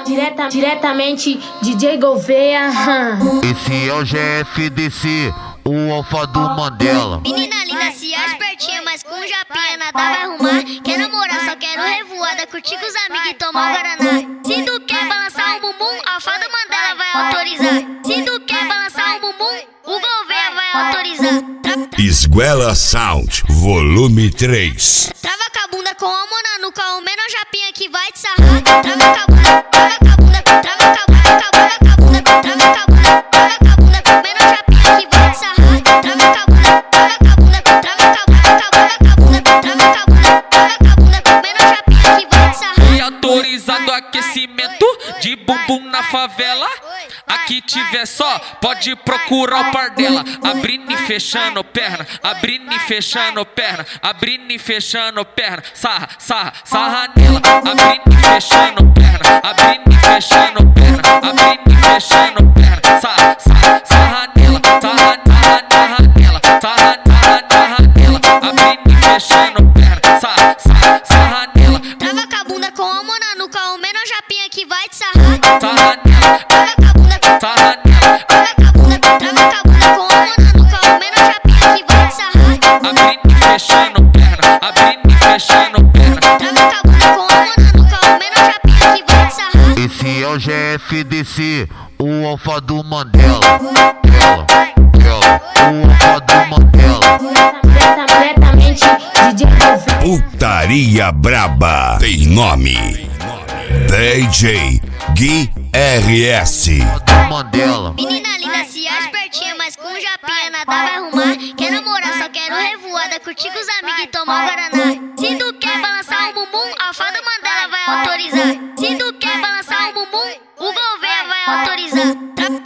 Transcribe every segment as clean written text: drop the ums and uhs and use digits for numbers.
Diretamente DJ Gouveia. Esse é o GFDC, o alfa do Mandela. Menina linda, se é espertinha, mas com japinha nada vai arrumar. Quer namorar, só quero revoada, curtir com os amigos e tomar um guaraná. Se tu quer balançar um bumbum, a alfa do Mandela vai autorizar. Se tu quer balançar um bumbum, o Gouveia vai autorizar. Esguela Sound, volume 3. Trava com a bunda com a mão na nuca, o menor japinha que vai te sarrar. Trava com a bunda, trava com a bunda, trava com a bunda, trava com a bunda, trava com a bunda, trava com a bunda, com o menor japinha que vai te sarrar. Trava com a bunda, trava com a bunda, trava com a bunda, trava com a bunda, trava com a bunda, trava com a bunda, com o menor japinha que vai te sarrar. E autorizado aquecimento de bumbum na favela. Aqui tiver só, pode procurar o par dela. Abrindo e fechando perna, abrindo e fechando perna, abrindo e fechando perna. Sarra, sarra, sarra nela. Abrindo e fechando perna, abrindo e fechando perna, abrindo e fechando perna. Sarra, sarra, sarra nela. Sarra, sarra, sarra nela. Sarra, sarra, sarra nela. Abrindo e fechando perna. Sarra, sarra, sarra nela. Trava com a bunda com a mão na nuca, o menor japinha que vai te sarrar. Sarra nela. Trava com a bunda, Sarra nela. trava com a bunda, trava com a bunda com a mão na nuca, o menor japinha que vai te sarrar. Abrindo e fechando perna, abrindo e fechando perna. Trava com a bunda com a mão na nuca, o menor japinha que vai te sarrar. Esse é o GFDC, o alfa do Mandela. O alfa do Mandela. Diretamente DJ Gouveia. Putaria braba tem nome. DJ Gui RS. Do Mandela. Menina linda, se é espertinha, mas com japinha nada vai arrumar. Quer namorar, só quero revoada, curtir com os amigos e tomar um guaraná. Se tu quer balançar um bumbum, a alfa do Mandela vai autorizar. Se tu quer balançar um bumbum, o Gouveia vai autorizar.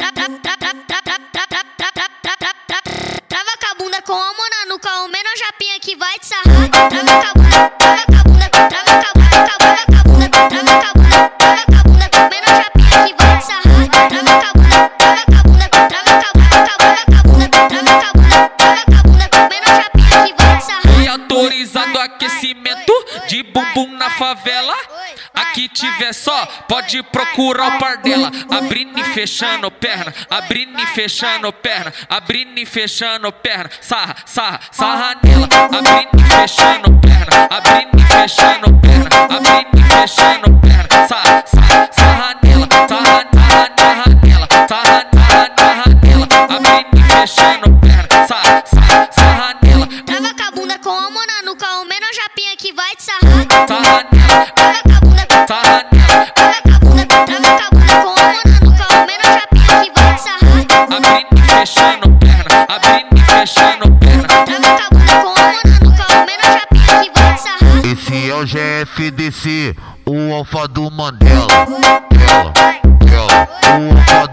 Trava com a bunda com a mão na nuca, o menor japinha que vai te sarrar. Trava com a bunda, trava com a bunda, trava com a bunda, trava com a bunda, trava com a bunda, trava com a bunda, com o menor japinha que vai te sarrar. Trava com a bunda, trava com a bunda, trava com a bunda, trava com a bunda, trava com a bunda, trava com a bunda, com o menor japinha que vai te sarrar. E autorizado aquecimento de bumbum na favela. Aqui tiver só, pode procurar o par dela. Abrindo e fechando perna, abrindo e fechando perna, abrindo e fechando perna. Sarra, sarra, sarra nela. Abrindo e fechando perna, abrindo e fechando perna, abrindo e fechando perna. Sarra, sarra, sarra nela. Sarra, sarra, sarra nela. Sarra, sarra, sarra nela. Abrindo e fechando perna. Sarra, sarra, sarra nela. Trava com a bunda com a mão na nuca, o menor japinha que vai te sarrar. Sarra nela. Trava com a bunda, Sarra nela. trava com a bunda, trava com a bunda com a mão na nuca, o menor japinha que vai te sarrar. Abrindo e fechando perna, abrindo e fechando perna. Trava com a bunda com a mão na nuca, o menor japinha que vai te sarrar. Esse é o GFDC, o alfa do Mandela. O alfa